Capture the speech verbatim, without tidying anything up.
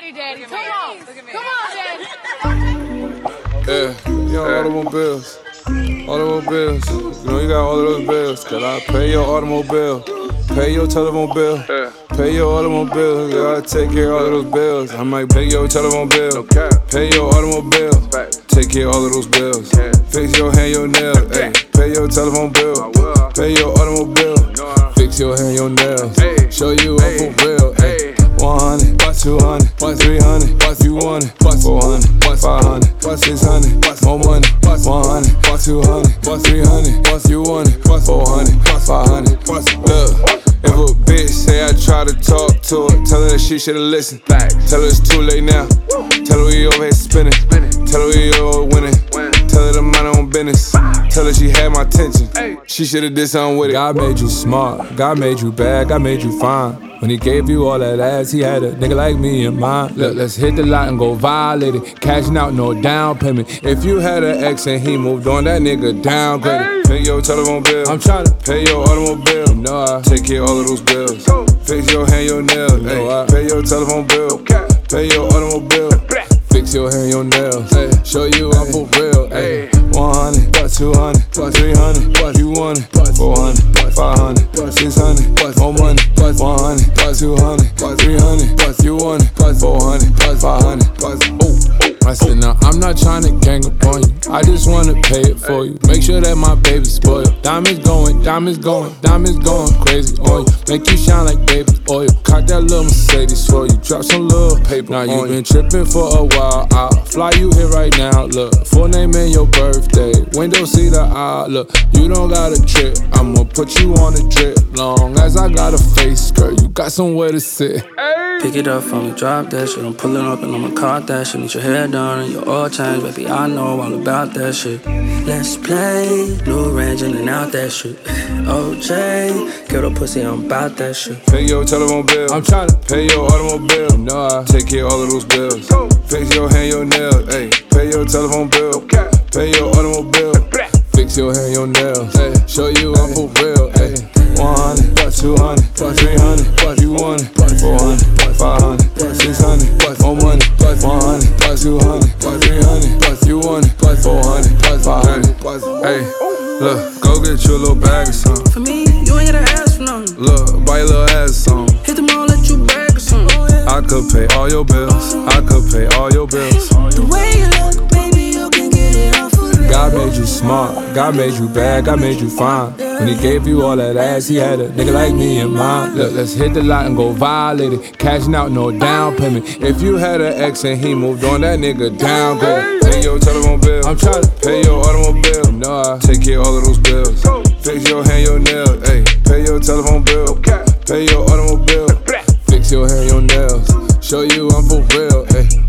daddy, daddy. Come on. Come on, daddy. Yeah, you know, automobiles. Automobiles. You know, you got all of those bills. Cause I pay your automobile. Pay your telephone bill. Yeah. Pay your automobile. Gotta take care of all of those bills. I might pay your telephone bill. Okay. Pay your automobile. Take care of all of those bills. Yeah. Fix your hair, your nails. Ay. Pay your telephone bill. Pay your automobile. Fix your hair, your nails. Ay. Show you up for real. Ay. one hundred, two hundred, three hundred, you want it, four hundred, five hundred, six hundred, more money, one hundred, two hundred, three hundred, you want it, four hundred, five hundred. Look, if a bitch say I try to talk to her, tell her that she should've listened. Tell her it's too late now. Tell her we over here spinning. Tell her we over winning. Tell her to mind her own business. Tell her she had my attention. She should've did something with it. God made you smart. God made you bad. God made you fine. When he gave you all that ass, he had a nigga like me in mind. Look, let's hit the lot and go violate it. Cashing out, no down payment. If you had an ex and he moved on, that nigga downgraded. Pay your telephone bill. I'm tryna pay your automobile. You know I take care of all of those bills. Fix your hair, your nails. You know I pay your telephone bill. Pay your automobile. Fix your hair, your nails. Ay. Show you I'm for real. Ay. one hundred, two hundred, three hundred, you want it, four hundred, five hundred, six hundred, more money, one hundred, two hundred, three hundred, you want it, four hundred, five hundred. Ooh. I said, now I'm not trying to gang up on you. I just wanna pay it for you. Make sure that my baby's spoiled. Diamonds going, diamonds going, diamonds going crazy on you. Make you shine like baby oil. Cock that little Mercedes for you. Drop some little paper. Now you been tripping for a while. I'll fly you here right now. Look, full name and your birthday. Window seat or aisle. Look, you don't gotta trip. I'ma put you on a drip. Long as I got a face, girl, you got somewhere to sit. Pick it up from me, drop that shit. I'm pulling up and I'ma cart that shit. Need your hair done and your oil change, baby. I know all about that shit. Let's play, new range in and out that shit. O J, get a pussy, I'm about that shit. Pay your telephone bill. I'm tryna pay your automobile. You know I take care of all of those bills. Fix your hair, your nails. Ay. Pay your telephone bill. Pay your automobile. Fix your hair, your nails. Ay. Show you I'm for real. Ay. one hundred, two hundred, three hundred, you want it, four hundred, five hundred, six hundred, more money, one hundred, two hundred, three hundred, you want it, four hundred, five hundred. Hey, look, go get you a little bag or something. For me, you ain't gotta ask for nothing. Look, buy your little ass something. Hit them all, let you brag or something. I could pay all your bills. I could pay all your bills. The way you look, baby, you can get it off for real. God made you smart. God made you bad. God made you fine. When he gave you all that ass, he had a nigga like me in mind. Look, let's hit the lot and go violate it. Cashing out, no down payment. If you had an ex and he moved on, that nigga downgraded. Pay your telephone bill. I'm tryna pay your automobile. You know I take care of all of those bills. Fix your hair, your nails. Ay. Pay your telephone bill. Pay your automobile. Fix your hair, your nails. Show you I'm for real. Ay.